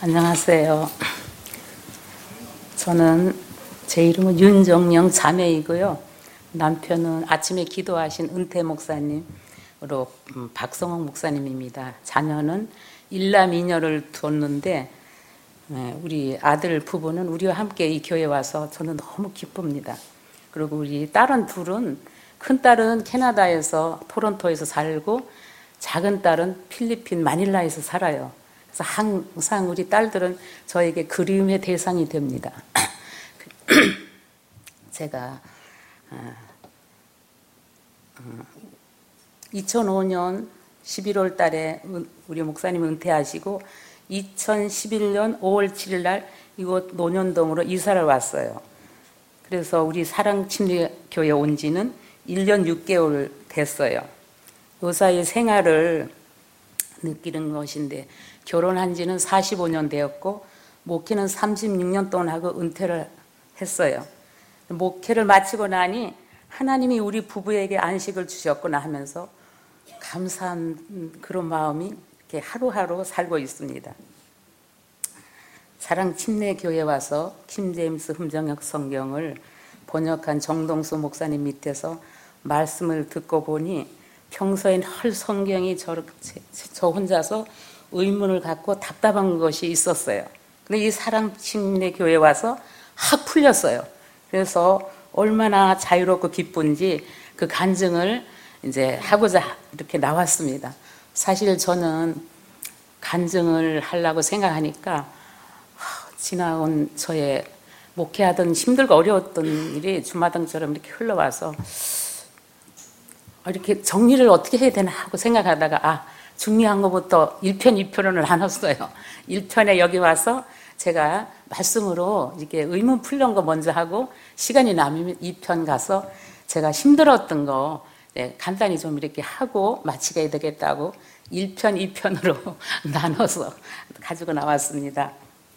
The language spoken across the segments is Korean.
안녕하세요. 저는 제 이름은 윤정영 자매이고요. 남편은 아침에 기도하신 은퇴 목사님으로 박성홍 목사님입니다. 자녀는 일남 이녀를 뒀는데 우리 아들 부부는 우리와 함께 이 교회에 와서 저는 너무 기쁩니다. 그리고 우리 딸은 둘은, 큰 딸은 캐나다에서 토론토에서 살고 작은 딸은 필리핀 마닐라에서 살아요. 그래서 항상 우리 딸들은 저에게 그리움의 대상이 됩니다. 제가 2005년 11월 달에 우리 목사님 은퇴하시고 2011년 5월 7일 날 이곳 논현동으로 이사를 왔어요. 그래서 우리 사랑침례교회 온 지는 1년 6개월 됐어요. 요 사이 생활을 느끼는 것인데, 결혼한 지는 45년 되었고 목회는 36년 동안 하고 은퇴를 했어요. 목회를 마치고 나니 하나님이 우리 부부에게 안식을 주셨구나 하면서 감사한 그런 마음이 이렇게 하루하루 살고 있습니다. 사랑침례교회 와서 킹제임스 흠정역 성경을 번역한 정동수 목사님 밑에서 말씀을 듣고 보니 평소엔 헐 성경이 저 혼자서 의문을 갖고 답답한 것이 있었어요. 근데 이 사랑침례교회 와서 확 풀렸어요. 그래서 얼마나 자유롭고 기쁜지 그 간증을 이제 하고자 이렇게 나왔습니다. 사실 저는 간증을 하려고 생각하니까 지나온 저의 목회하던 힘들고 어려웠던 일이 주마등처럼 이렇게 흘러와서 이렇게 정리를 어떻게 해야 되나 하고 생각하다가 중요한 것부터 1편, 2편을 나눴어요. 1편에 여기 와서 제가 말씀으로 이렇게 의문 풀는 거 먼저 하고 시간이 남으면 2편 가서 제가 힘들었던 거 간단히 좀 이렇게 하고 마치게 되겠다고 1편, 2편으로 나눠서 가지고 나왔습니다.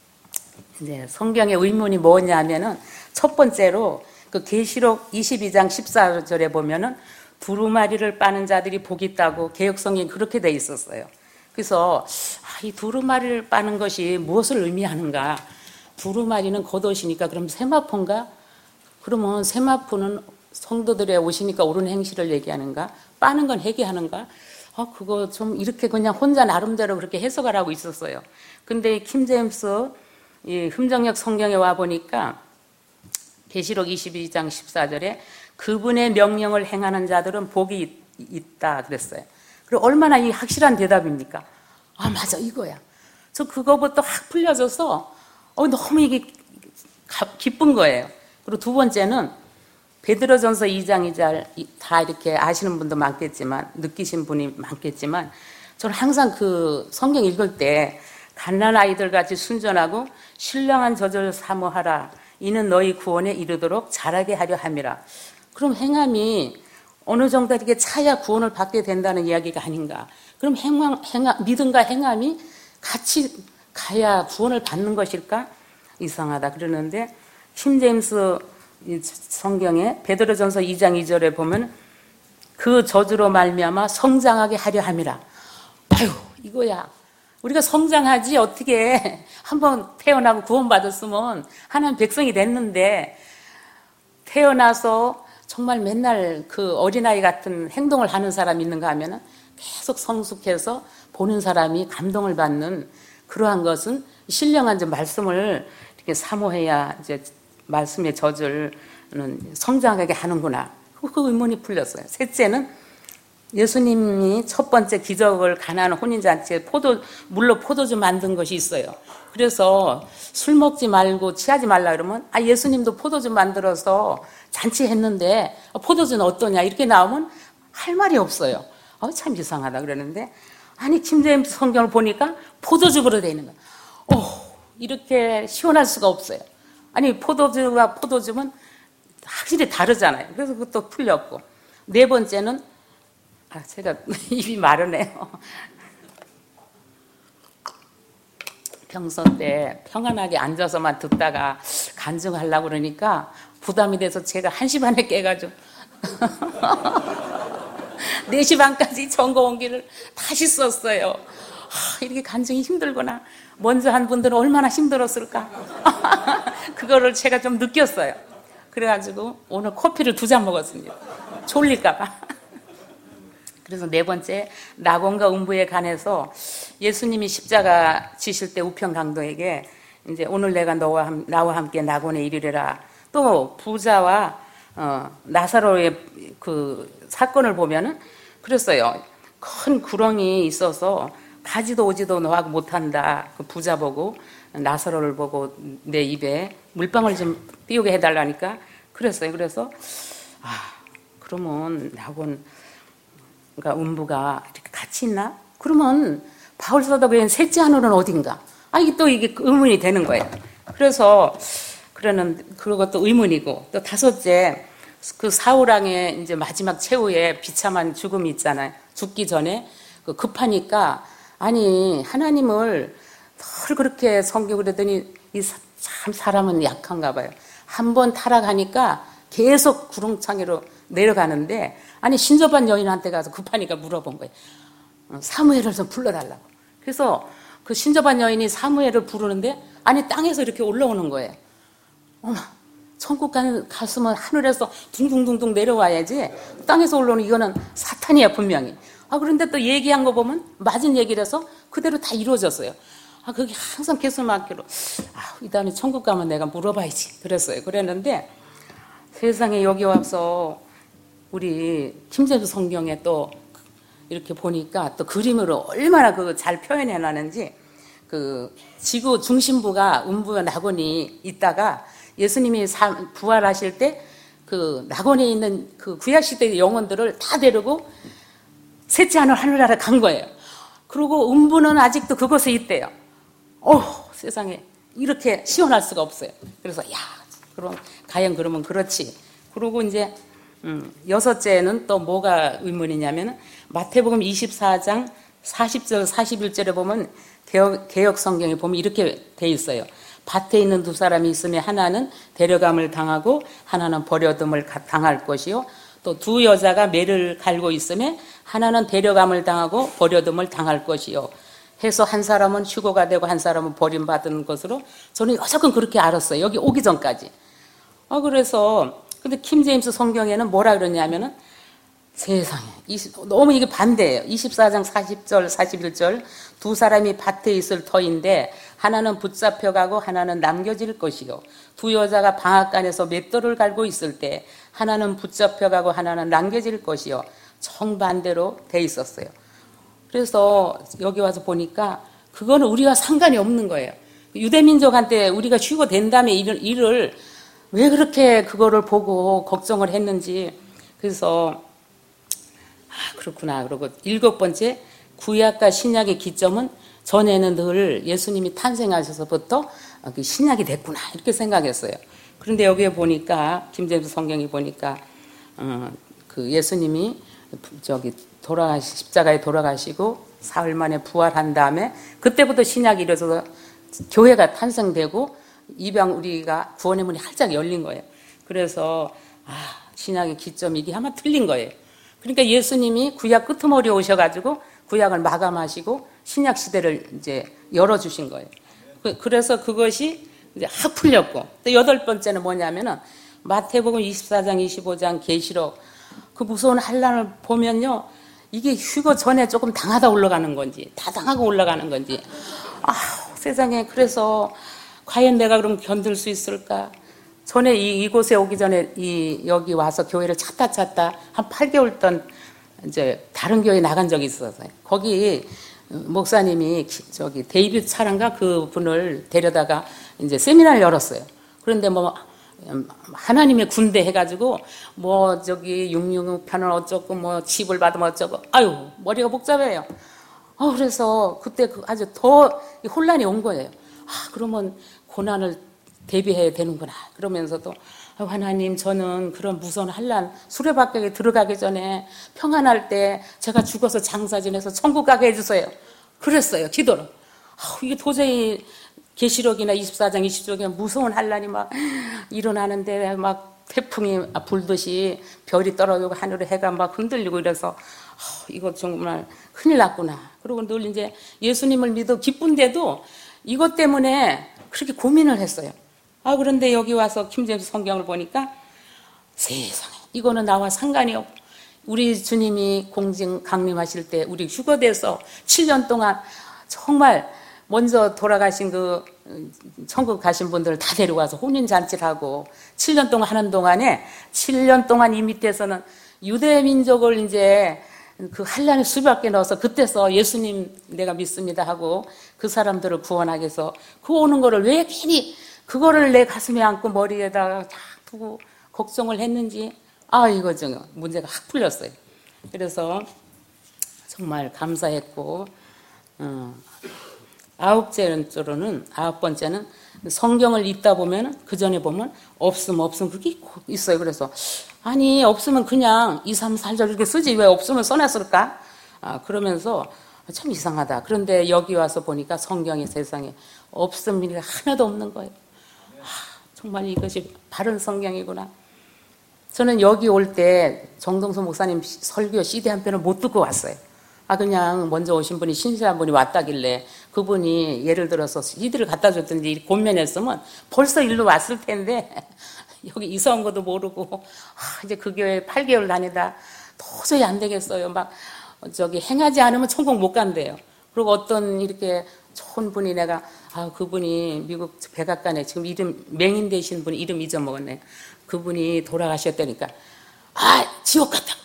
이제 성경의 의문이 뭐냐면은 첫 번째로 그 계시록 22장 14절에 보면은 두루마리를 빠는 자들이 복이 있다고 개역성경이 그렇게 돼 있었어요. 그래서 이 두루마리를 빠는 것이 무엇을 의미하는가? 두루마리는 겉옷이니까 그럼 세마포인가? 그러면 세마포는 성도들의 옷이니까 옳은 행실을 얘기하는가? 빠는 건 회개하는가? 그거 좀 이렇게 그냥 혼자 나름대로 그렇게 해석을 하고 있었어요. 근데 킹제임스 이 흠정역 성경에 와 보니까 계시록 22장 14절에 그분의 명령을 행하는 자들은 복이 있다 그랬어요. 그리고 얼마나 이 확실한 대답입니까? 맞아, 이거야. 저 그거부터 확 풀려져서 너무 이게 기쁜 거예요. 그리고 두 번째는 베드로전서 2장 2절 다 이렇게 아시는 분도 많겠지만 느끼신 분이 많겠지만 저는 항상 그 성경 읽을 때 갓난 아이들 같이 순전하고 신령한 저절 사모하라. 이는 너희 구원에 이르도록 잘하게 하려 함이라. 그럼 행함이 어느 정도 이렇게 차야 구원을 받게 된다는 이야기가 아닌가. 그럼 믿음과 행함이 같이 가야 구원을 받는 것일까? 이상하다 그러는데 킹제임스 성경에 베드로전서 2장 2절에 보면 그 저주로 말미암아 성장하게 하려 함이라. 이거야. 우리가 성장하지 어떻게 한번 태어나고 구원받았으면 하나님 백성이 됐는데 태어나서 정말 맨날 그 어린아이 같은 행동을 하는 사람이 있는가 하면은 계속 성숙해서 보는 사람이 감동을 받는 그러한 것은 신령한 말씀을 이렇게 사모해야 이제 말씀의 저절은 성장하게 하는구나. 그 의문이 풀렸어요. 셋째는 예수님이 첫 번째 기적을 가나안 혼인잔치에 물로 포도주 만든 것이 있어요. 그래서 술 먹지 말고 취하지 말라 그러면 예수님도 포도주 만들어서 잔치했는데 포도주는 어떠냐 이렇게 나오면 할 말이 없어요. 참 이상하다 그러는데 킹제임스 성경을 보니까 포도주로 되어 있는 거예요. 이렇게 시원할 수가 없어요. 포도주와 포도주는 확실히 다르잖아요. 그래서 그것도 풀렸고 네 번째는 제가 입이 마르네요. 평소 때 평안하게 앉아서만 듣다가 간증하려고 그러니까 부담이 돼서 제가 1시 반에 깨가지고 4시 반까지 전거 온 길을 다시 썼어요. 이렇게 간증이 힘들구나. 먼저 한 분들은 얼마나 힘들었을까. 그거를 제가 좀 느꼈어요. 그래가지고 오늘 커피를 2잔 먹었습니다. 졸릴까봐. 그래서 4번째, 낙원과 음부에 관해서 예수님이 십자가 지실 때 우편강도에게 이제 오늘 내가 나와 함께 낙원에 이르리라. 또 부자와 나사로의 그 사건을 보면은 그랬어요. 큰 구렁이 있어서 가지도 오지도 너하고 못한다. 그 부자 보고 나사로를 보고 내 입에 물방울 좀 띄우게 해달라니까 그랬어요. 그래서 그러면 낙원과 음부가 이렇게 같이 있나? 그러면 바울 사도가 셋째 하늘은 어딘가? 이게 또 이게 의문이 되는 거예요. 그래서 그리고 또 의문이고 또 5째 그 사울왕의 이제 마지막 최후의 비참한 죽음이 있잖아요. 죽기 전에 급하니까 하나님을 늘 그렇게 섬기고 그러더니 참 사람은 약한가 봐요. 한번 타락하니까 계속 구렁텅이로 내려가는데 신접한 여인한테 가서 급하니까 물어본 거예요. 사무엘을 좀 불러달라고. 그래서 그 신접한 여인이 사무엘을 부르는데 땅에서 이렇게 올라오는 거예요. 어머, 천국 갔으면 하늘에서 둥둥둥둥 내려와야지. 땅에서 올라오는 이거는 사탄이야 분명히. 그런데 또 얘기한 거 보면 맞은 얘기를 해서 그대로 다 이루어졌어요. 그게 항상 계속 막기로 이 다음에 천국 가면 내가 물어봐야지 그랬어요. 그랬는데 세상에 여기 와서 우리 김재수 성경에 또 이렇게 보니까 또 그림으로 얼마나 잘 표현해 놨는지 그 지구 중심부가 음부와 낙원이 있다가 예수님이 부활하실 때 그 낙원에 있는 그 구약시대의 영혼들을 다 데리고 셋째 하늘나라 간 거예요. 그리고 음부는 아직도 그곳에 있대요. 세상에 이렇게 시원할 수가 없어요. 그래서 그럼 과연 그러면 그렇지. 그리고 이제 6째는 또 뭐가 의문이냐면 마태복음 24장 40절 41절에 보면 개역 성경에 보면 이렇게 돼 있어요. 밭에 있는 2사람이 있으면 하나는 데려감을 당하고 하나는 버려둠을 당할 것이요. 또 2 여자가 매를 갈고 있으면 하나는 데려감을 당하고 버려둠을 당할 것이요. 해서 한 사람은 휴거가 되고 한 사람은 버림받은 것으로 저는 여태껏 그렇게 알았어요. 여기 오기 전까지. 그래서 근데 킹제임스 성경에는 뭐라 그러냐면은 세상에 너무 이게 반대예요. 24장 40절 41절 2사람이 밭에 있을 터인데 하나는 붙잡혀가고 하나는 남겨질 것이요. 2 여자가 방앗간에서 맷돌을 갈고 있을 때 하나는 붙잡혀가고 하나는 남겨질 것이요. 정반대로 돼 있었어요. 그래서 여기 와서 보니까 그거는 우리와 상관이 없는 거예요. 유대민족한테 우리가 휴거된 다음에 일을 왜 그렇게 그거를 보고 걱정을 했는지. 그래서 그렇구나. 그리고 7번째 구약과 신약의 기점은 전에는 늘 예수님이 탄생하셔서부터 신약이 됐구나 이렇게 생각했어요. 그런데 여기에 보니까 김재수 성경이 보니까 그 예수님이 십자가에 돌아가시고 사흘 만에 부활한 다음에 그때부터 신약이 이루어져서 교회가 탄생되고 우리가 구원의 문이 활짝 열린 거예요. 그래서 신약의 기점이 이게 아마 틀린 거예요. 그러니까 예수님이 구약 끄트머리에 오셔가지고 구약을 마감하시고 신약 시대를 이제 열어주신 거예요. 그래서 그것이 이제 확 풀렸고 또 8번째는 뭐냐면은 마태복음 24장 25장 계시록 그 무서운 환난을 보면요. 이게 휴거 전에 조금 당하다 올라가는 건지 다 당하고 올라가는 건지 세상에. 그래서 과연 내가 그럼 견딜 수 있을까? 전에 이곳에 오기 전에 여기 와서 교회를 찾다 한 8개월 동안 이제 다른 교회 나간 적이 있었어요. 거기 목사님이 데이비드 차란가 그 분을 데려다가 이제 세미나를 열었어요. 그런데 하나님의 군대 해가지고 666편을 어쩌고 집을 받으면 어쩌고 머리가 복잡해요. 그래서 그때 아주 더 혼란이 온 거예요. 그러면 고난을 대비해야 되는구나. 그러면서도 하나님 저는 그런 무서운 환난 수레바퀴에 들어가기 전에 평안할 때 제가 죽어서 장사 지내서 천국 가게 해주세요. 그랬어요. 기도로. 이게 도저히 계시록이나 24장 20쪽에 무서운 환난이 막 일어나는데 막 태풍이 불듯이 별이 떨어지고 하늘에 해가 막 흔들리고 이래서 이거 정말 큰일 났구나. 그리고 늘 이제 예수님을 믿어 기쁜데도 이것 때문에 그렇게 고민을 했어요. 그런데 여기 와서 김제임스 성경을 보니까 세상에 이거는 나와 상관이 없고 우리 주님이 공진 강림하실 때 우리 휴거돼서 7년 동안 정말 먼저 돌아가신 그 천국 가신 분들을 다 데려와서 혼인잔치를 하고 7년 동안 하는 동안에 7년 동안 이 밑에서는 유대 민족을 이제 그 한란의 수밖에 넣어서 그때서 예수님 내가 믿습니다 하고 그 사람들을 구원하기 위해서 그 오는 거를 왜 괜히 그거를 내 가슴에 안고 머리에다가 딱 두고 걱정을 했는지 이거 좀 문제가 확 풀렸어요. 그래서 정말 감사했고 아홉 번째는 성경을 읽다 보면 그 전에 보면 없으면 그게 있어요. 그래서 아니 없으면 그냥 2, 3, 4절 이렇게 쓰지 왜 없으면 써놨을까? 그러면서 참 이상하다. 그런데 여기 와서 보니까 성경의 세상에 없음 일이 하나도 없는 거예요. 정말 이것이 바른 성경이구나. 저는 여기 올 때 정동수 목사님 설교 CD 한 편을 못 듣고 왔어요. 그냥 먼저 오신 분이 신실한 분이 왔다길래 그분이 예를 들어서 CD를 갖다 줬든지 권면했으면 벌써 일로 왔을 텐데 여기 이사 온 것도 모르고 이제 그 교회 8개월 다니다 도저히 안 되겠어요. 막 행하지 않으면 천국 못 간대요. 그리고 어떤 이렇게 좋은 분이 내가 그분이 미국 백악관에 지금 이름 맹인 되신 분이 이름 잊어먹었네. 그분이 돌아가셨다니까 지옥 같다.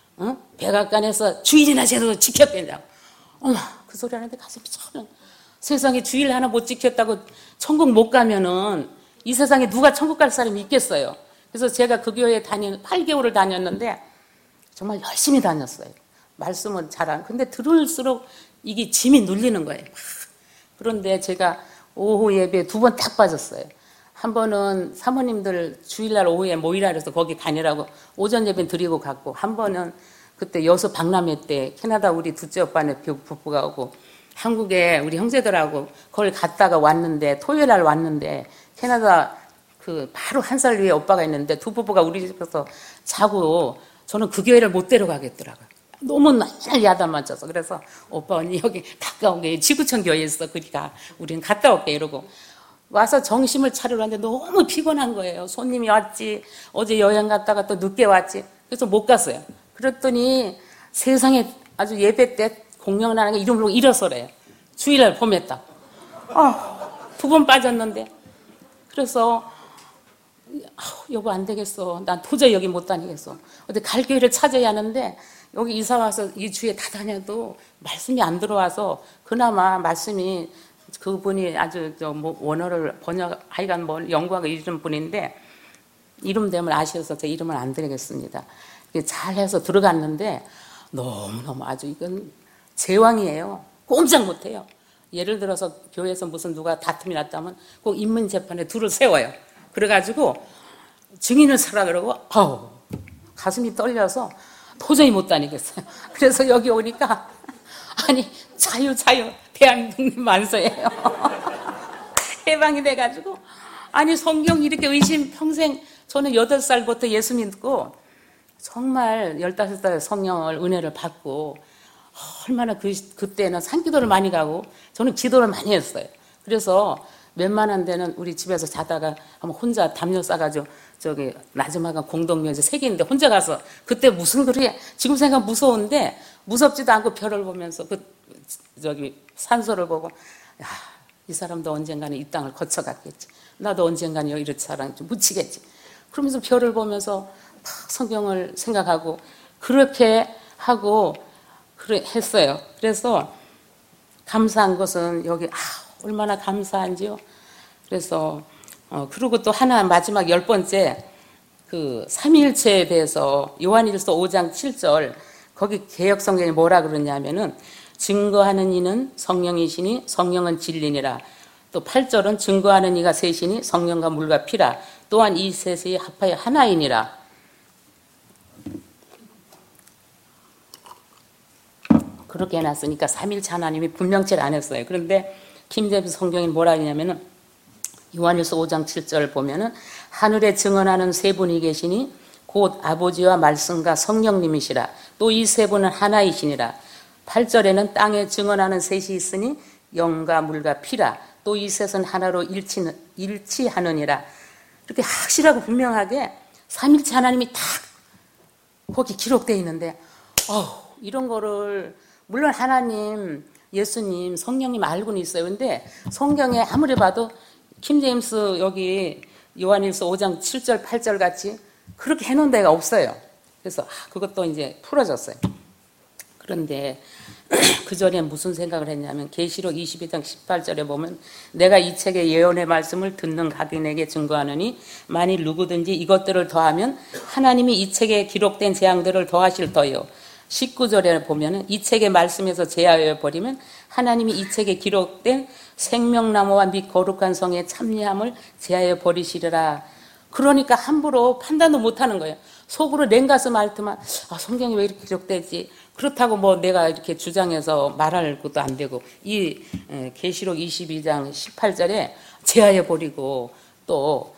백악관에서 주일이나 제대로 지켰댄다고. 어머 그 소리 하는데 가슴이 참 세상에 주일 하나 못 지켰다고 천국 못 가면은 이 세상에 누가 천국 갈 사람이 있겠어요. 그래서 제가 그 교회에 8개월을 다녔는데 정말 열심히 다녔어요. 말씀은 근데 들을수록 이게 짐이 눌리는 거예요. 그런데 제가 오후 예배 2번 딱 빠졌어요. 한 번은 사모님들 주일날 오후에 모이라 그래서 거기 다니라고 오전 예배 드리고 갔고, 한 번은 그때 여수 박람회 때 캐나다 우리 둘째 오빠네 부부가 오고 한국에 우리 형제들하고 거기 갔다가 왔는데, 토요일 날 왔는데 캐나다 그 바로 한 살 위에 오빠가 있는데 두 부부가 우리 집에서 자고 저는 그 교회를 못 데려가겠더라고요. 너무 맨날 야단만 쳐서. 그래서 오빠 언니 여기 가까운 게 지구촌 교회에 있어. 그러니까 우리는 갔다 올게 이러고 와서 정심을 차리러 왔는데 너무 피곤한 거예요. 손님이 왔지, 어제 여행 갔다가 또 늦게 왔지. 그래서 못 갔어요. 그랬더니 세상에 아주 예배 때 공연을 하는 게 이름 부르고 일어서래요. 주일날 봄했다. 2번 빠졌는데. 그래서 여보 안 되겠어. 난 도저히 여기 못 다니겠어. 어디 갈 교회를 찾아야 하는데 여기 이사 와서 이 주에 다 다녀도 말씀이 안 들어와서, 그나마 말씀이 그분이 아주 원어를 하여간 연구하고 이런 분인데 이름 되면 아셔서 제 이름을 안 드리겠습니다. 잘해서 들어갔는데 너무너무 아주 이건 제왕이에요. 꼼짝 못해요. 예를 들어서 교회에서 무슨 누가 다툼이 났다면 꼭 인문 재판에 둘을 세워요. 그래가지고 증인을 서라 그러고 가슴이 떨려서 도저히 못 다니겠어요. 그래서 여기 오니까 아니 자유 대한민국 만세예요. 해방이 돼가지고 아니 성경 이렇게 평생 저는 8살부터 예수 믿고 정말 15살 성령을 은혜를 받고 얼마나 그때는 산기도를 많이 가고 저는 기도를 많이 했어요. 그래서 웬만한 데는 우리 집에서 자다가 한번 혼자 담요 싸가지고 마지막에 공동묘지 3개 있는데 혼자 가서 그때 무슨 그렇게 지금 생각 무서운데 무섭지도 않고 별을 보면서 산소를 보고 이 사람도 언젠가는 이 땅을 거쳐갔겠지. 나도 언젠가는 여기를 사람 좀 묻히겠지. 그러면서 별을 보면서 성경을 생각하고 그렇게 하고 했어요. 그래서 감사한 것은 여기 얼마나 감사한지요. 그래서 그리고 또 하나 마지막 10번째 그 삼위일체에 대해서 요한일서 5장 7절 거기 개역성경이 뭐라 그러냐면은 증거하는 이는 성령이시니 성령은 진리니라. 또 8절은 증거하는 이가 셋이니 성령과 물과 피라. 또한 이 셋이 합하여 하나이니라. 그렇게 해놨으니까 삼일체 하나님이 분명체를 안 했어요. 그런데 김제임스 성경이 뭐라 하냐면은 요한일서 5장 7절 보면은 하늘에 증언하는 세 분이 계시니 곧 아버지와 말씀과 성령님이시라. 또 이 세 분은 하나이시니라. 8절에는 땅에 증언하는 셋이 있으니 영과 물과 피라. 또 이 셋은 하나로 일치하느니라. 이렇게 확실하고 분명하게 삼일체 하나님이 딱 거기 기록되어 있는데 이런 거를 물론 하나님, 예수님, 성령님 알고는 있어요. 근데 성경에 아무리 봐도 킹제임스 여기 요한일서 5장 7절 8절 같이 그렇게 해놓은 데가 없어요. 그래서 그것도 이제 풀어졌어요. 그런데 그 전에 무슨 생각을 했냐면 계시록 22장 18절에 보면 내가 이 책의 예언의 말씀을 듣는 각인에게 증거하느니 만일 누구든지 이것들을 더하면 하나님이 이 책에 기록된 재앙들을 더하실 터요. 19절에 보면은 이 책의 말씀에서 제하여 버리면 하나님이 이 책에 기록된 생명나무와 및 거룩한 성의 참여함을 제하여 버리시리라. 그러니까 함부로 판단도 못하는 거예요. 속으로 냉가슴 앓더만 성경이 왜 이렇게 기록되지? 그렇다고 뭐 내가 이렇게 주장해서 말할 것도 안 되고 이 계시록 22장 18절에 제하여 버리고 또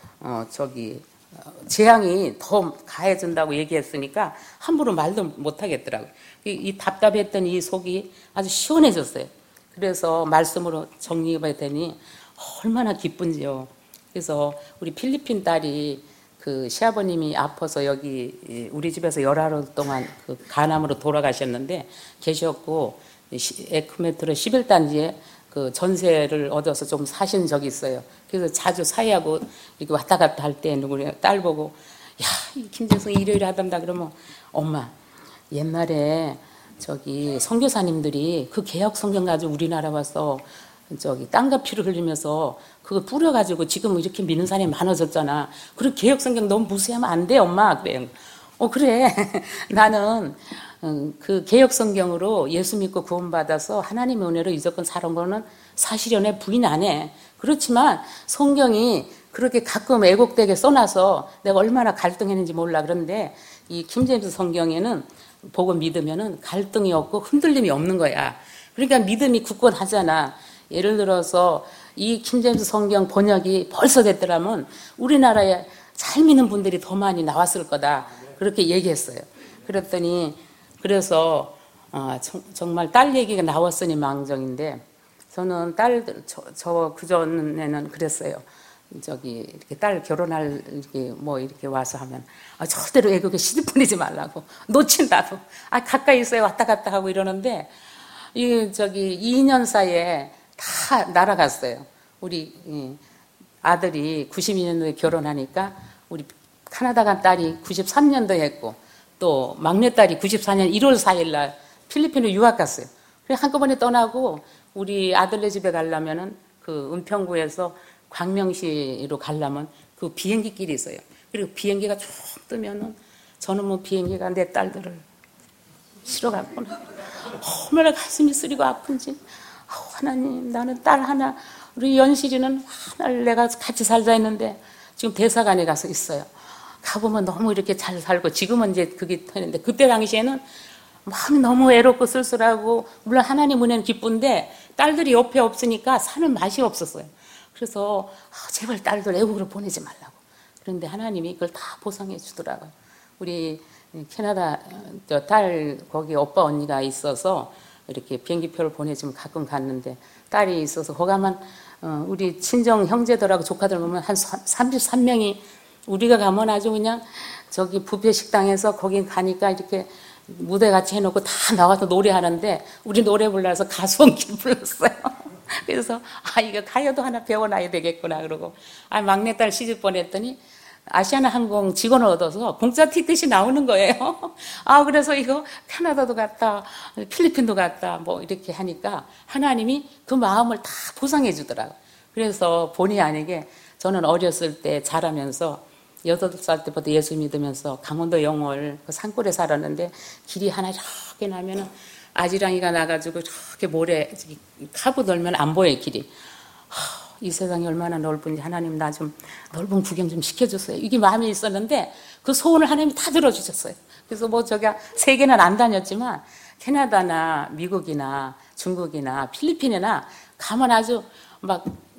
재앙이 더 가해진다고 얘기했으니까 함부로 말도 못하겠더라고요. 이 답답했던 이 속이 아주 시원해졌어요. 그래서 말씀으로 정리해봤더니 얼마나 기쁜지요. 그래서 우리 필리핀 딸이 그 시아버님이 아파서 여기 우리 집에서 열하루 동안 그 간암으로 돌아가셨는데 계셨고 에크메트로 11단지에 그 전세를 얻어서 좀 사신 적이 있어요. 그래서 자주 사이하고 이렇게 왔다 갔다 할 때 누구냐 딸 보고 야, 김재성이 일요일에 하단다 그러면 엄마 옛날에 선교사님들이 그 개혁 성경 가지고 우리나라 와서 땅과 피를 흘리면서 그거 뿌려가지고 지금 이렇게 믿는 사람이 많아졌잖아. 그리고 개혁 성경 너무 무시하면 안 돼, 엄마. 그래. 그래. 나는 그 개혁 성경으로 예수 믿고 구원받아서 하나님의 은혜로 이제껏 살은 거는 사실이야. 내 부인 안 해. 그렇지만 성경이 그렇게 가끔 애곡되게 써놔서 내가 얼마나 갈등했는지 몰라. 그런데 이 킹제임스 성경에는 보고 믿으면은 갈등이 없고 흔들림이 없는 거야. 그러니까 믿음이 굳건하잖아. 예를 들어서 이 킹제임스 성경 번역이 벌써 됐더라면 우리나라에 잘 믿는 분들이 더 많이 나왔을 거다. 그렇게 얘기했어요. 그래서 정말 딸 얘기가 나왔으니 망정인데 저는 그전에는 그랬어요. 이렇게 딸 결혼할 이렇게 와서 하면 절대로 애국에 시집 보내지 말라고 놓친다고 가까이 있어요 왔다 갔다 하고 이러는데 2년 사이에 다 날아갔어요. 우리 아들이 92년도에 결혼하니까 우리 캐나다 간 딸이 93년도에 했고 또 막내딸이 94년 1월 4일 날 필리핀으로 유학 갔어요. 그래서 한꺼번에 떠나고 우리 아들네 집에 가려면은 그 은평구에서 광명시로 가려면 그 비행기 길이 있어요. 그리고 비행기가 쭉 뜨면은 저는 뭐 비행기가 내 딸들을 실어갔구나. 얼마나 가슴이 쓰리고 아픈지. 하나님, 나는 딸 하나, 우리 연실이는 하나를 내가 같이 살자 했는데 지금 대사관에 가서 있어요. 가보면 너무 이렇게 잘 살고 지금은 이제 그게 되는데 그때 당시에는 마음이 너무 외롭고 쓸쓸하고 물론 하나님 은혜는 기쁜데 딸들이 옆에 없으니까 사는 맛이 없었어요. 그래서 제발 딸들 애국으로 보내지 말라고. 그런데 하나님이 그걸 다 보상해 주더라고요. 우리 캐나다 딸 거기 오빠 언니가 있어서 이렇게 비행기표를 보내주면 가끔 갔는데 딸이 있어서 거기 가면 우리 친정 형제들하고 조카들 보면 한 33명이 우리가 가면 아주 그냥 뷔페 식당에서 거기 가니까 이렇게 무대 같이 해놓고 다 나와서 노래하는데 우리 노래 불러서 가수원길 불렀어요. 그래서 이거 가요도 하나 배워놔야 되겠구나 그러고 막내딸 시집 보냈더니 아시아나 항공 직원을 얻어서 공짜 티켓이 나오는 거예요. 그래서 이거 캐나다도 갔다 필리핀도 갔다 뭐 이렇게 하니까 하나님이 그 마음을 다 보상해 주더라고요. 그래서 본의 아니게 저는 어렸을 때 자라면서 8살 때부터 예수 믿으면서 강원도 영월 그 산골에 살았는데 길이 하나 이렇게 나면은 아지랑이가 나가지고 저렇게 모래 카브 돌면 안 보여요 길이. 이 세상이 얼마나 넓은지 하나님 나 좀 넓은 구경 좀 시켜줬어요. 이게 마음에 있었는데 그 소원을 하나님이 다 들어주셨어요. 그래서 세계는 안 다녔지만 캐나다나 미국이나 중국이나 필리핀이나 가면 아주 막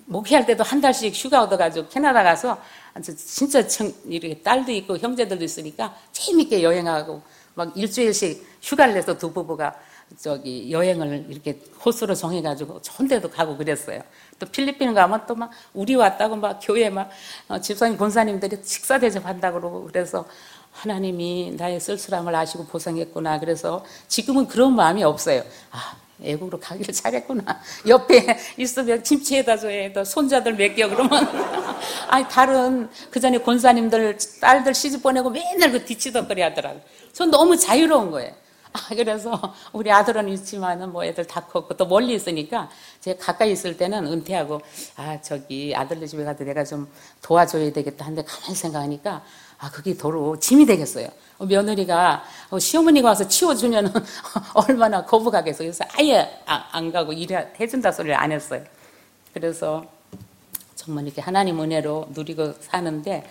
목회할 때도 한 달씩 휴가 얻어가지고 캐나다 가서 진짜 이렇게 딸도 있고 형제들도 있으니까 재밌게 여행하고 막 일주일씩 휴가를 내서 두 부부가 여행을 이렇게 코스로 정해가지고 좋은 데도 가고 그랬어요. 또 필리핀 가면 또 막 우리 왔다고 막 교회 막 집사님 권사님들이 식사 대접한다고 그러고 그래서 하나님이 나의 쓸쓸함을 아시고 보상했구나. 그래서 지금은 그런 마음이 없어요. 아, 애국으로 가기를 잘했구나. 옆에 있으면 김치에다 줘야 손자들 먹여 그러면 아니 다른 그 전에 권사님들 딸들 시집 보내고 맨날 그 뒤치덕거리 하더라고요. 전 너무 자유로운 거예요. 아, 그래서 우리 아들은 있지만은 뭐 애들 다 컸고 또 멀리 있으니까 제가 가까이 있을 때는 은퇴하고 아들네 집에 가도 내가 좀 도와줘야 되겠다 하는데 가만히 생각하니까 그게 도로 짐이 되겠어요. 며느리가 시어머니가 와서 치워주면은 얼마나 거부가겠어요. 그래서 아예 안 가고 일해준다 소리를 안 했어요. 그래서 정말 이렇게 하나님 은혜로 누리고 사는데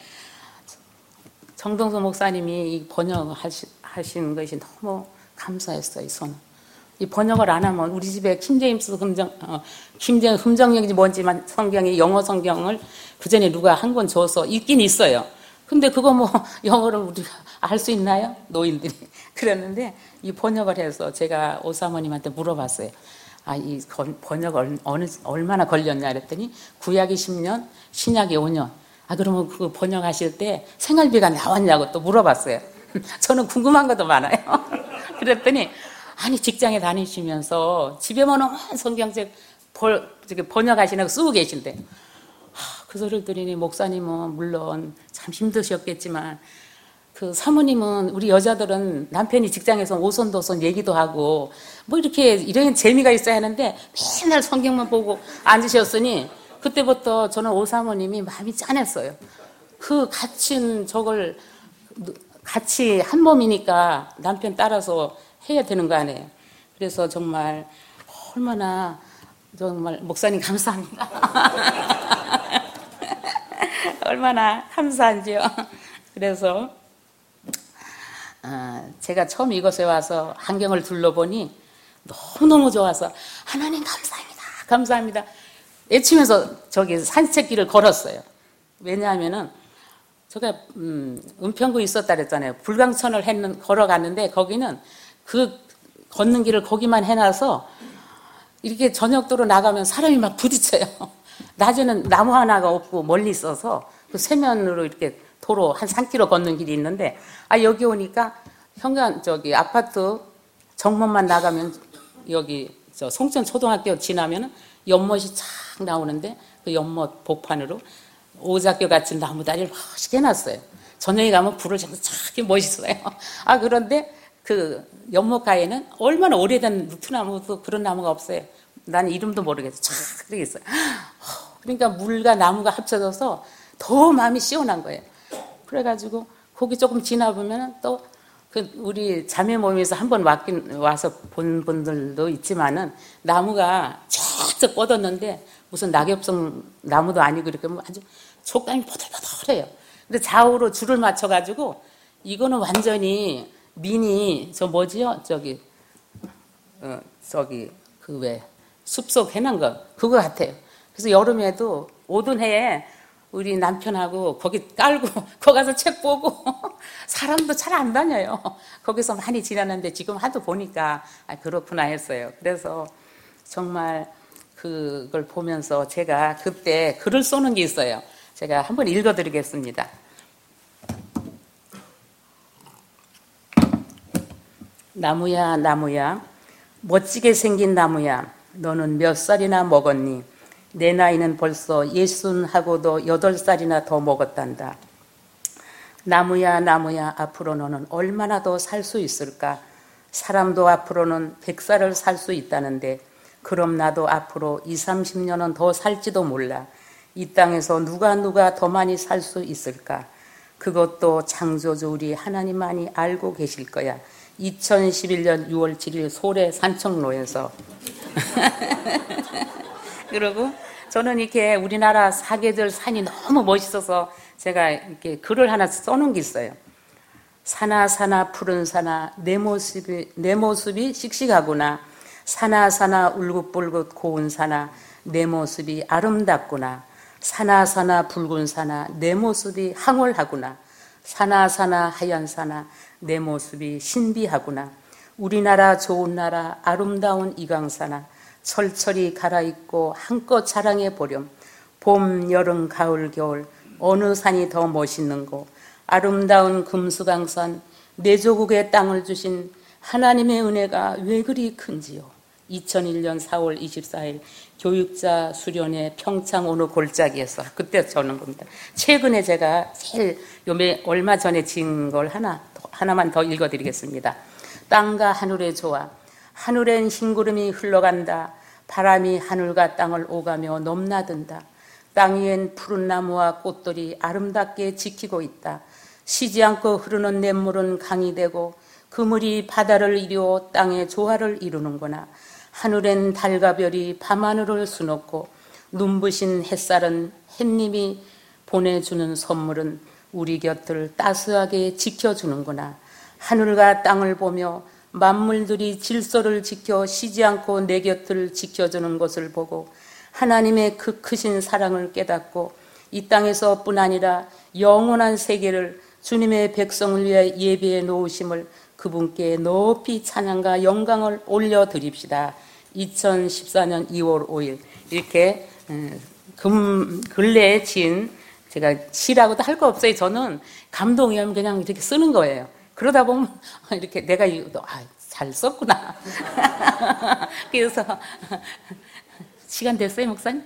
정동수 목사님이 이 번역하신 것이 너무 감사했어요. 이 번역을 안 하면 우리 집에 킹제임스 흠정역인지 뭔지만 성경이 영어 성경을 그 전에 누가 한 권 줘서 있긴 있어요. 근데 그거 뭐 영어를 우리가 알 수 있나요? 노인들이. 그랬는데 이 번역을 해서 제가 오사모님한테 물어봤어요. 이 번역 얼마나 걸렸냐 그랬더니 구약이 10년, 신약이 5년. 그러면 그 번역하실 때 생활비가 나왔냐고 또 물어봤어요. 저는 궁금한 것도 많아요. 그랬더니 직장에 다니시면서 집에만 오면 성경책 번역하시느라고 쓰고 계신데 그 소리를 들으니 목사님은 물론 참 힘드셨겠지만 그 사모님은 우리 여자들은 남편이 직장에서 오손도손 얘기도 하고 뭐 이런 재미가 있어야 하는데 맨날 성경만 보고 앉으셨으니 그때부터 저는 오사모님이 마음이 짠했어요. 그 갇힌 저걸 같이 한 몸이니까 남편 따라서 해야 되는 거 아니에요. 그래서 정말 목사님 감사합니다. 얼마나 감사한지요. 그래서 제가 처음 이곳에 와서 환경을 둘러보니 너무너무 좋아서 하나님 감사합니다. 감사합니다. 외치면서 산책길을 걸었어요. 왜냐하면은 제가 은평구에 있었다 그랬잖아요. 불광천을 걸어갔는데 거기는 그 걷는 길을 거기만 해놔서 이렇게 저녁도로 나가면 사람이 막 부딪혀요. 낮에는 나무 하나가 없고 멀리 있어서 그 세면으로 이렇게 도로 한 3km 걷는 길이 있는데 여기 오니까 아파트 정문만 나가면 여기 송천 초등학교 지나면은 연못이 착 나오는데 그 연못 복판으로 오작교 같은 나무다리를 멋있게 해놨어요. 저녁에 가면 불을 켜서 착 멋있어요. 그런데 그 연못가에는 얼마나 오래된 누트나무도 그런 나무가 없어요. 난 이름도 모르겠어요. 착 그렇게 있어요. 그러니까 물과 나무가 합쳐져서 더 마음이 시원한 거예요. 그래가지고 거기 조금 지나보면 또 우리 자매 모임에서 한번 와서 본 분들도 있지만은 나무가 쫙쫙 뻗었는데 무슨 낙엽성 나무도 아니고 이렇게 아주 촉감이 포들포들해요. 근데 좌우로 줄을 맞춰가지고 이거는 완전히 미니 숲속 해놓은 거 그거 같아요. 그래서 여름에도 오던 해에 우리 남편하고 거기 깔고 거기 가서 책 보고 사람도 잘 안 다녀요. 거기서 많이 지났는데 지금 하도 보니까 그렇구나 했어요. 그래서 정말 그걸 보면서 제가 그때 글을 쏘는 게 있어요. 제가 한번 읽어드리겠습니다. 나무야 나무야 멋지게 생긴 나무야 너는 몇 살이나 먹었니? 내 나이는 벌써 60하고도 8살이나 더 먹었단다. 나무야 나무야 앞으로 너는 얼마나 더 살 수 있을까? 사람도 앞으로는 100살을 살 수 있다는데 그럼 나도 앞으로 20-30년은 더 살지도 몰라. 이 땅에서 누가 더 많이 살 수 있을까? 그것도 창조주 우리 하나님만이 알고 계실 거야. 2011년 6월 7일 소래 산청로에서 그리고 저는 이렇게 우리나라 사계절 산이 너무 멋있어서 제가 이렇게 글을 하나 써놓은 게 있어요. 사나 사나 푸른 사나 내 모습이 씩씩하구나. 사나 사나 울긋불긋 고운 사나 내 모습이 아름답구나. 사나사나 붉은 사나 내 모습이 황홀하구나. 사나사나 하얀 사나 내 모습이 신비하구나. 우리나라 좋은 나라 아름다운 이강사나 철철이 갈아입고 한껏 자랑해 보렴. 봄, 여름, 가을, 겨울 어느 산이 더 멋있는고. 아름다운 금수강산 내 조국의 땅을 주신 하나님의 은혜가 왜 그리 큰지요. 2001년 4월 24일 교육자 수련회 평창 어느 골짜기에서 그때 저는 겁니다. 최근에 제가 제일 얼마 전에 지은 걸 하나만 더 읽어드리겠습니다. 땅과 하늘의 조화. 하늘엔 흰구름이 흘러간다. 바람이 하늘과 땅을 오가며 넘나든다. 땅 위엔 푸른 나무와 꽃들이 아름답게 지키고 있다. 쉬지 않고 흐르는 냇물은 강이 되고 그 물이 바다를 이루어 땅의 조화를 이루는구나. 하늘엔 달과 별이 밤하늘을 수놓고 눈부신 햇살은 햇님이 보내주는 선물은 우리 곁을 따스하게 지켜주는구나. 하늘과 땅을 보며 만물들이 질서를 지켜 쉬지 않고 내 곁을 지켜주는 것을 보고 하나님의 그 크신 사랑을 깨닫고 이 땅에서뿐 아니라 영원한 세계를 주님의 백성을 위해 예배해 놓으심을 그분께 높이 찬양과 영광을 올려드립시다. 2014년 2월 5일 이렇게 근래에 지은 제가 시라고도 할 거 없어요. 저는 감동이 오면 그냥 이렇게 쓰는 거예요. 그러다 보면 이렇게 내가 잘 썼구나. 그래서 시간 됐어요, 목사님?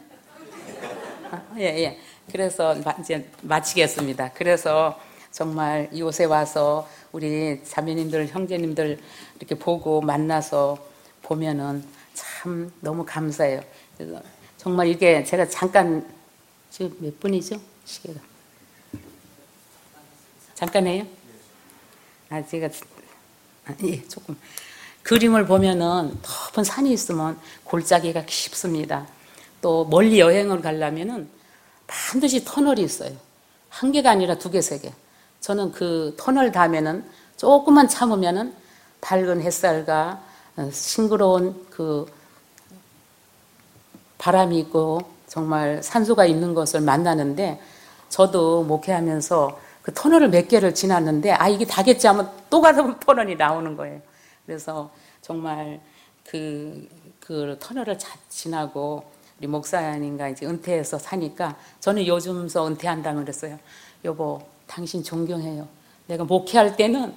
예. 그래서 이제 마치겠습니다. 그래서 정말 이곳에 와서 우리 자매님들, 형제님들 이렇게 보고 만나서 보면은 참 너무 감사해요. 그래서 정말 이게 제가 잠깐 지금 몇 분이죠? 시계가 잠깐 해요? 제가 조금 그림을 보면은 높은 산이 있으면 골짜기가 깊습니다. 또 멀리 여행을 가려면은 반드시 터널이 있어요. 한 개가 아니라 두 개, 세 개. 저는 그 터널 다음에는 조금만 참으면은 밝은 햇살과 싱그러운 그 바람이 있고 정말 산소가 있는 것을 만나는데 저도 목회하면서 그 터널을 몇 개를 지났는데 이게 다겠지 하면 또 가서 터널이 나오는 거예요. 그래서 정말 그 터널을 지나고 우리 목사님과 이제 은퇴해서 사니까 저는 요즘서 은퇴한다고 그랬어요. 여보, 당신 존경해요. 내가 목회할 때는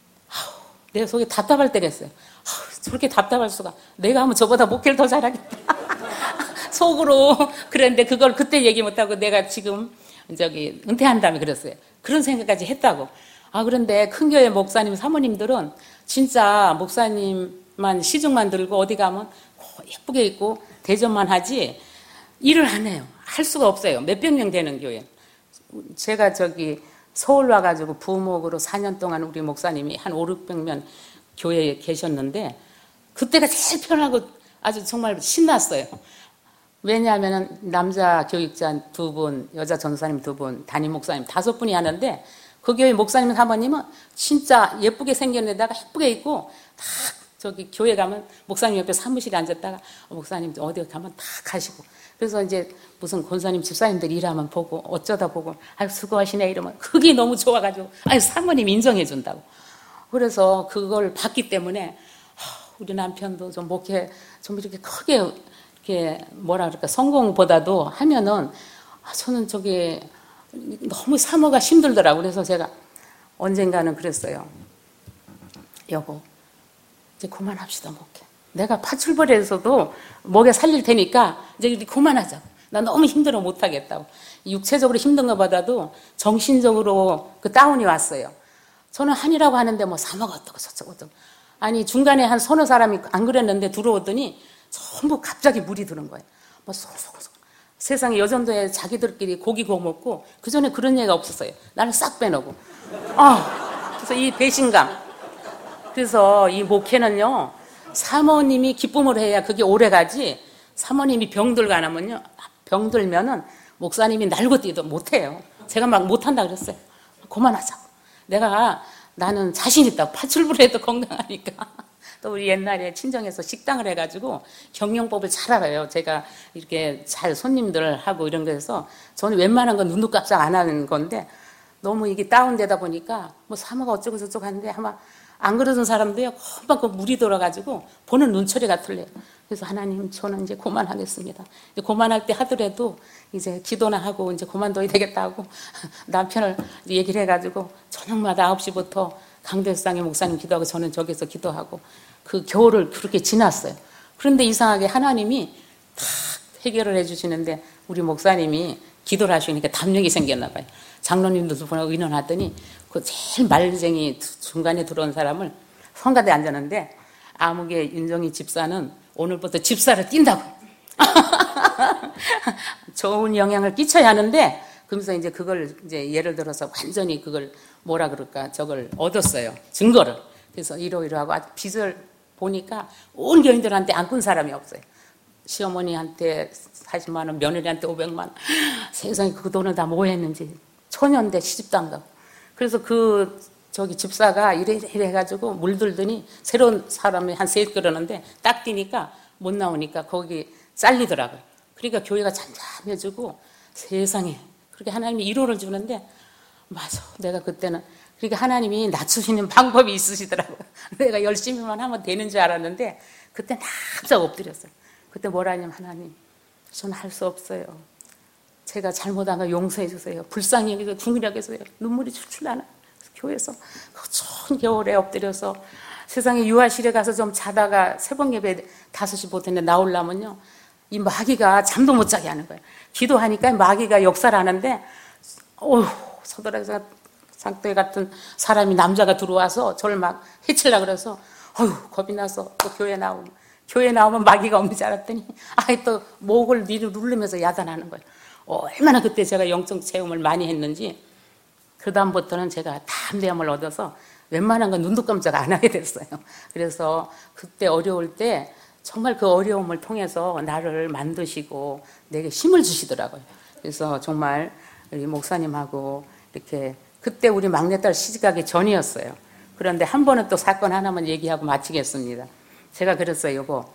내 속에 답답할 때랬어요. 저렇게 답답할 수가. 내가 하면 저보다 목회를 더 잘하겠다. 속으로 그랬는데 그걸 그때 얘기 못하고 내가 지금 은퇴한다며 그랬어요. 그런 생각까지 했다고. 그런데 큰 교회 목사님, 사모님들은 진짜 목사님만 시중만 들고 어디 가면 예쁘게 입고 대접만 하지 일을 안 해요. 할 수가 없어요. 몇백 명 되는 교회. 제가 서울 와가지고 부목으로 4년 동안 우리 목사님이 한 5, 600명 교회에 계셨는데 그때가 제일 편하고 아주 정말 신났어요. 왜냐하면 남자 교육자 2분, 여자 전사님 2분, 담임 목사님 5분이 하는데 그 교회 목사님 사모님은 진짜 예쁘게 생겼는데다가 예쁘게 입고 딱 교회 가면 목사님 옆에 사무실에 앉았다가 목사님 어디 가면 다 가시고 그래서 이제 무슨 권사님 집사님들 일하면 보고 어쩌다 보고 수고하시네 이러면 그게 너무 좋아가지고 사모님 인정해준다고. 그래서 그걸 봤기 때문에 우리 남편도 좀 목회 좀 이렇게 크게 이렇게 뭐라 그럴까 성공보다도 하면은 저는 너무 사모가 힘들더라고요. 그래서 제가 언젠가는 그랬어요. 여보, 이제 그만합시다, 목회. 내가 파출벌에서도 목에 살릴 테니까 이제 그만하자. 나 너무 힘들어 못하겠다고. 육체적으로 힘든 것보다도 정신적으로 다운이 왔어요. 저는 한이라고 하는데 사모가 어떻고 저쩌고 어쩌고. 중간에 한 서너 사람이 안 그랬는데 들어오더니 전부 갑자기 물이 드는 거예요. 세상에 여전도에 자기들끼리 고기 구워 먹고 그전에 그런 얘기가 없었어요. 나는 싹 빼놓고. 그래서 이 배신감. 그래서 이 목회는요. 사모님이 기쁨을 해야 그게 오래가지 사모님이 병들면은 목사님이 날고 뛰도 못해요. 제가 막 못한다 그랬어요. 그만하자고. 나는 자신 있다고. 파출부로 해도 건강하니까. 또 우리 옛날에 친정에서 식당을 해가지고 경영법을 잘 알아요. 제가 이렇게 잘 손님들하고 이런 거에서 저는 웬만한 건 눈도 깜짝 안 하는 건데 너무 이게 다운되다 보니까 뭐 사모가 어쩌고 저쩌고 하는데 아마 안 그러던 사람도요, 금방 그 물이 돌아가지고 보는 눈초리가 틀려요. 그래서 하나님, 저는 이제 그만하겠습니다. 이제 그만할 때 하더라도 이제 기도나 하고 이제 그만둬야 되겠다 하고 남편을 얘기를 해가지고 저녁마다 9시부터 강대상의 목사님 기도하고 저는 저기서 기도하고 그 겨울을 그렇게 지났어요. 그런데 이상하게 하나님이 탁 해결을 해주시는데 우리 목사님이 기도를 하시니까 담력이 생겼나 봐요. 장로님도 두 분하고 의논하더니 그 제일 말쟁이 중간에 들어온 사람을 성가대에 앉았는데 아무개 윤정희 집사는 오늘부터 집사를 뛴다고. 좋은 영향을 끼쳐야 하는데 그러면서 이제 그걸 이제 예를 들어서 완전히 그걸 뭐라 그럴까 저걸 얻었어요. 증거를. 그래서 이러이러하고 빚을 보니까 온 교인들한테 안 꾼 사람이 없어요. 시어머니한테 40만 원, 며느리한테 500만 원. 세상에 그 돈을 다 뭐 했는지. 초년대 시집도 안 가고. 그래서 그 저기 집사가 이래 해가지고 물들더니 새로운 사람이 한 셋 그러는데 딱 뛰니까 못 나오니까 거기 잘리더라고요. 그러니까 교회가 잠잠해지고 세상에 그렇게 하나님이 1호를 주는데 맞아. 내가 그때는 그러니까 하나님이 낮추시는 방법이 있으시더라고요. 내가 열심히만 하면 되는 줄 알았는데 그때 납작 엎드렸어요. 그때 뭐라 하냐면 하나님 저는 할 수 없어요. 제가 잘못한 거 용서해 주세요. 불쌍히 여기서 궁이라고 해서 눈물이 출출 나는 교회에서 그 추운 겨울에 엎드려서 세상에 유아실에 가서 좀 자다가 새벽 예배 5시 보통에 나오려면요. 이 마귀가 잠도 못 자게 하는 거예요. 기도하니까 마귀가 역사를 하는데 어휴 서더라에서 장대 같은 사람이 남자가 들어와서 저를 막 해치려고 그래서 어휴 겁이 나서 또 교회 나오면 마귀가 없는 줄 알았더니 아이 또 목을 위로 누르면서 야단하는 거예요. 얼마나 그때 제가 영적 체험을 많이 했는지 그 다음부터는 제가 담대함을 얻어서 웬만한 건 눈도 깜짝 안 하게 됐어요. 그래서 그때 어려울 때 정말 그 어려움을 통해서 나를 만드시고 내게 힘을 주시더라고요. 그래서 정말 우리 목사님하고 이렇게 그때 우리 막내딸 시집가기 전이었어요. 그런데 한 번은 또 사건 하나만 얘기하고 마치겠습니다. 제가 그랬어요. 여보,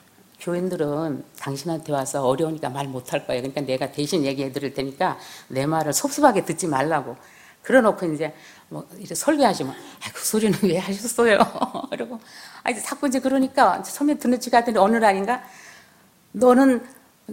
교인들은 당신한테 와서 어려우니까 말 못할 거예요. 그러니까 내가 대신 얘기해 드릴 테니까 내 말을 섭섭하게 듣지 말라고. 그래놓고 이제 뭐 이렇게 설교하시면 그 소리는 왜 하셨어요? 그리고 이제 자꾸 이제 그러니까 처음에 듣는 지 가더니 어느 날인가 너는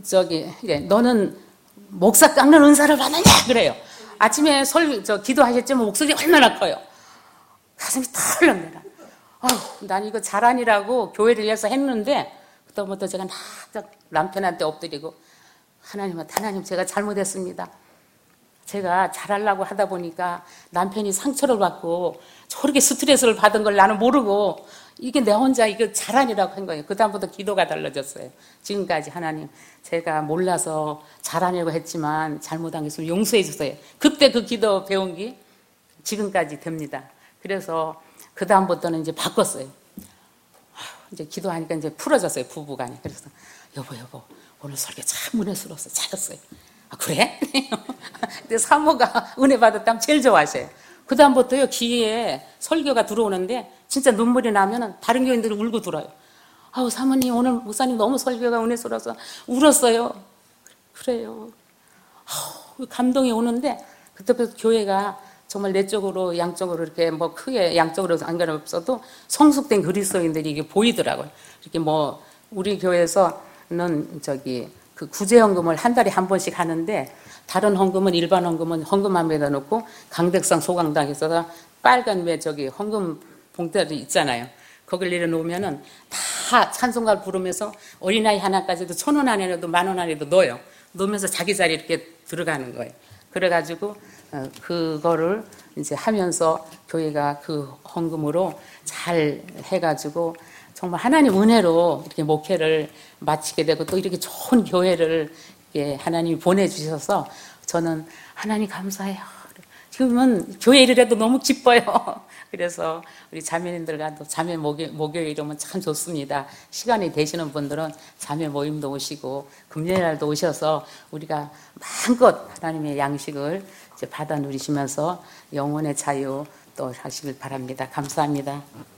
너는 목사 깎는 은사를 받느냐 그래요. 아침에 기도하셨지만 목소리 얼마나 커요. 가슴이 털렁내라. 난 이거 자란이라고 교회를 위해서 했는데 그때부터 제가 남편한테 엎드리고 하나님 제가 잘못했습니다. 제가 잘하려고 하다 보니까 남편이 상처를 받고 저렇게 스트레스를 받은 걸 나는 모르고 이게 내 혼자 이거 자란이라고 한 거예요. 그다음부터 기도가 달라졌어요. 지금까지 하나님 제가 몰라서 잘하려고 했지만 잘못한 게 있으면 용서해 주세요. 그때 그 기도 배운 게 지금까지 됩니다. 그래서 그다음부터는 이제 바꿨어요. 이제 기도하니까 이제 풀어졌어요. 부부간에. 그래서 여보 오늘 설교 참 은혜스러웠어. 잘했어요. 그래? 근데 사모가 은혜 받았다면 제일 좋아하셔요. 그 다음부터요 귀에 설교가 들어오는데 진짜 눈물이 나면은 다른 교인들이 울고 들어요. 사모님 오늘 목사님 너무 설교가 은혜스러워서 울었어요. 그래요. 감동이 오는데 그때부터 교회가 정말 내적으로 양적으로 이렇게 뭐 크게 양적으로 안가는 없어도 성숙된 그리스도인들이 이게 보이더라고요. 이렇게 뭐 우리 교회에서는 그 구제헌금을 한 달에 한 번씩 하는데 다른 헌금은 일반 헌금은 헌금함에다 놓고 강백상 소강당에서 빨간 헌금 봉투들이 있잖아요. 거길 내려놓으면은 다 찬송가를 부르면서 어린아이 하나까지도 1,000원 안에도 10,000원 안에도 넣어요. 넣으면서 자기 자리 이렇게 들어가는 거예요. 그래가지고 그거를 이제 하면서 교회가 그 헌금으로 잘 해가지고 정말 하나님 은혜로 이렇게 목회를 마치게 되고 또 이렇게 좋은 교회를 이렇게 하나님이 보내주셔서 저는 하나님 감사해요. 지금은 교회 일을 해도 너무 기뻐요. 그래서 우리 자매님들과도 자매 목요일 이러면 참 좋습니다. 시간이 되시는 분들은 자매 모임도 오시고 금요일 날도 오셔서 우리가 마음껏 하나님의 양식을 이제 받아 누리시면서 영혼의 자유 또 하시길 바랍니다. 감사합니다.